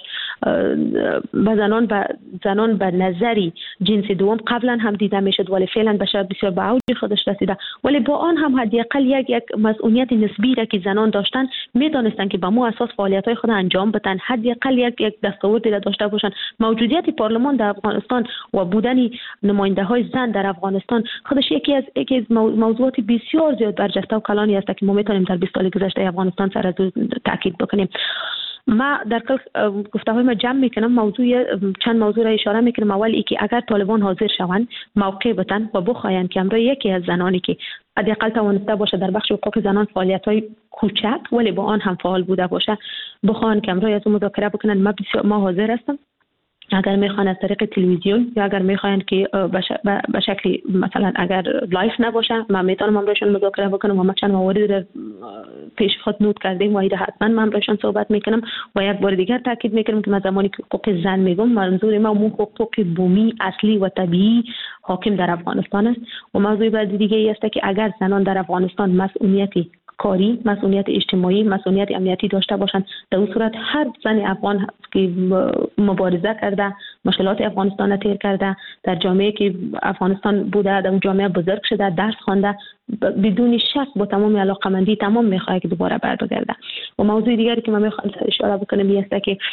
به زنان به زنان به نظری جنس دوم قبلا هم دیده میشد، ولی فعلا بشه بسیار به اوج خودش رسیده. ولی با آن هم حداقل یک یک مسئولیت نسبی را که زنان داشتن میدانستن که به مو اساس فعالیت های خود انجام بدن، حداقل یک یک دستاوردی را داشته باشن. موجودیت پارلمان در افغانستان و بودن نماینده های زن در افغانستان خودش یکی از یکی از موضوعات بسیار زیاد برجسته و کلانی است که ما میتونیم در بیست سال گذشته افغانستان سر از تاکید بکنیم. ما در کل گفته‌های ما جمع میکنم، موضوع چند موضوع را اشاره میکنم. اول ای که اگر طالبان حاضر شوند موقع بتن و بخواین که امروز یکی از زنانی که حداقل توانسته باشه در بخش حقوق زنان فعالیت‌های کوچک ولی با آن هم فعال بوده باشه بخوان که امروز از مذاکره بکنن، ما بسیار ما حاضر هستم. اگر میخوان از طریق تلویزیون یا اگر میخوان که به شکلی مثلا اگر لایف نباشه، من میتونم امروزشون مذاکره بکنم و ما چند موارد در پیش خود نوت کردیم و ایده حتما من امروزشون صحبت میکنم. و یک بار دیگر تاکید میکنم که من زمانی که حقوق زن میگم منظور ما اون حقوق بومی اصلی و طبیعی حاکم در افغانستان است. و موضوع بعد دیگه ای است که اگر زنان در افغانستان مسئولیتی کاری، مسئولیت اجتماعی، مسئولیت امنیتی داشته باشند، در اون صورت هر زن افغان که مبارزه کرده مشکلات افغانستان تیر کرده، در جامعه که افغانستان بوده، در جامعه بزرگ شده، درس خوانده، بدون شک با تمام علاقمندی تمام میخواد که دوباره بر بگرده. و موضوع دیگری که من میخوام اشاره بکنم این است که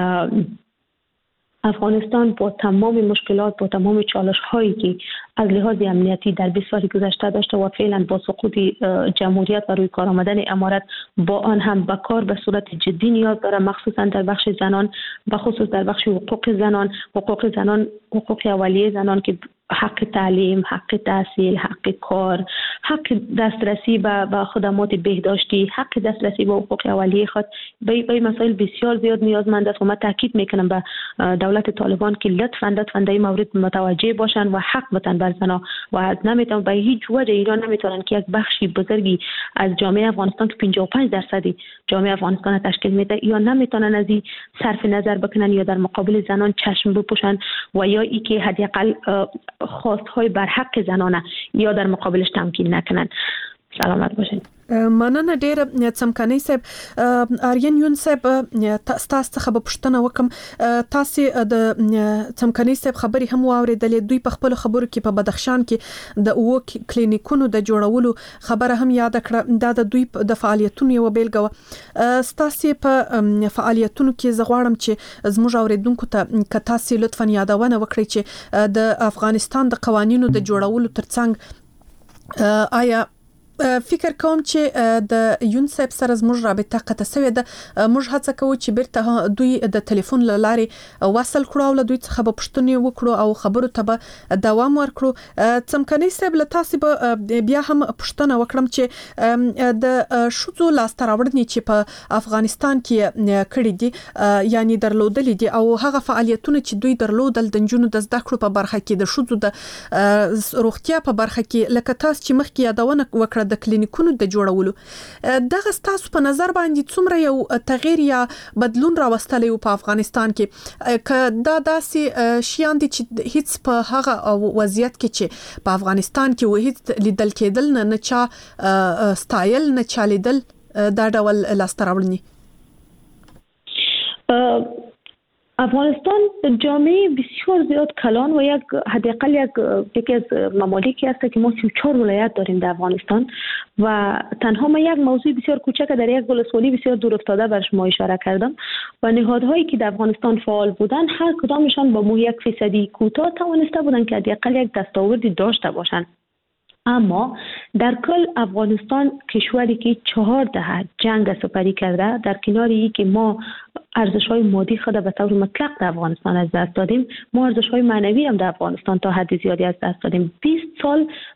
افغانستان با تمام مشکلات، با تمام چالش هایی که از لحاظ امنیتی در بیست سال گذشته داشته و فعلا با سقوط جمهوریت و روی کار آمدن امارت با آن هم به کار به صورت جدی نیاز داره، مخصوصا در بخش زنان، به خصوص در بخش حقوق زنان، حقوق زنان، حقوق اولیه زنان که حق تعلیم، حق تحصیل، حق کار، حق دسترسی به به خدمات بهداشتی، حق دسترسی به حقوق اولیه خود، به این مسائل بسیار زیاد نیازمند است و من تاکید میکنم به دولت طالبان که لطفاً لطفاً در این مورد متوجه باشن و حق بدن بر زنا و از نمیتونن به هیچ وجه ایران نمیتونن که یک بخشی بزرگی از جامعه افغانستان که پنجاه و پنج درصدی جامعه افغانستان تشکیل میده یا نمیتونن از این صرف نظر بکنن یا در مقابل زنان چشم بپوشن و یا ای که حداقل خواست‌های بر حق زنانه یا در مقابلش تمکین نکنن. سلامت باشین. مننه ډیره څمکنۍ صاحب. آریان یون صاحب تاسو څخه به پوښتنه وکم، تاسو د څمکنۍ صاحب خبري هم واوریدلې، دوی په خپل خبرو کې په بدخشان کې د اوو کلینیکونو د جوړولو خبره هم یاد کړه، دا د دوی د فعالیتونو یو بیلګه و. تاسو په فعالیتونو کې زغواړم چې زموږ اوریدونکو ته که تاسو لطفا یادونه وکړئ چې د افغانستان د قوانینو د جوړولو ترڅنګ آیا فکر کوم چې د یونسف سره زموږ رابطه قطع شوې ده، موږ هڅه کوو چې بیرته دوی د ټلیفون لارې وصل کړو او له دوی څخه به پوښتنې وکړو او خبرو ته به دوام ورکړو. څمکنۍ صاحب له تاسو به بیا هم پوښتنه وکړم چې د ښځو لاسته راوړنې چې په افغانستان کې کړې دي یعنی درلودلې دي او هغه فعالیتونه چې دوی درلودل د نجونو د زده کړو په برخه کې، د ښځو د روغتیا په برخه کې، لکه تاسو چې مخکې یادونه وکړه د کلینیکونو د جوړولو، دغه ستاسو په نظر باندې څومره یو تغییر یا بدلون راوستلی و په افغانستان کې؟ که دا داسې شیان دي چې هیڅ په هغه وضعیت کې چې په افغانستان کې و هیڅ لیدل کېدل نه نه چا ستایل نه چا لیدل، دا ډول لاسته راوړنې؟ افغانستان جامعه بسیار زیاد کلان و یک حداقل یک یکی از ممالکی است که ما سی و چهار ولایت داریم در افغانستان و تنها ما یک موضوع بسیار کوچک در یک ولسوالی بسیار دور افتاده برش ما اشاره کردم و نهادهایی که در افغانستان فعال بودن هر کدامشان با ما یک فیصدی کوتاه توانسته بودن که حداقل یک دستاوردی داشته باشند. اما در کل افغانستان کشوری که چهار دهه جنگ سپری کرده، در کنار ای که ما ارزش‌های مادی خود به طور مطلق در افغانستان از دست دادیم، ما ارزش‌های معنوی هم در افغانستان تا حد زیادی از دست دادیم. بیست سال